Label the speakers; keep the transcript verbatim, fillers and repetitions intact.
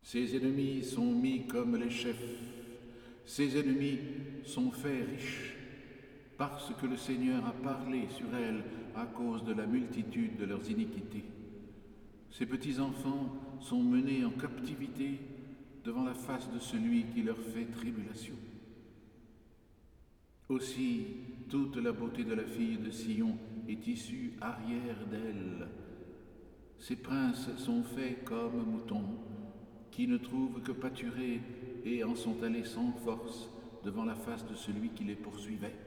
Speaker 1: Ses ennemis sont mis comme les chefs, ses ennemis sont faits riches, parce que le Seigneur a parlé sur elle à cause de la multitude de leurs iniquités. Ses petits-enfants sont menés en captivité devant la face de celui qui leur fait tribulation. Aussi, toute la beauté de la fille de Sion est issue arrière d'elle. Ses princes sont faits comme moutons, qui ne trouvent que pâturer et en sont allés sans force devant la face de celui qui les poursuivait.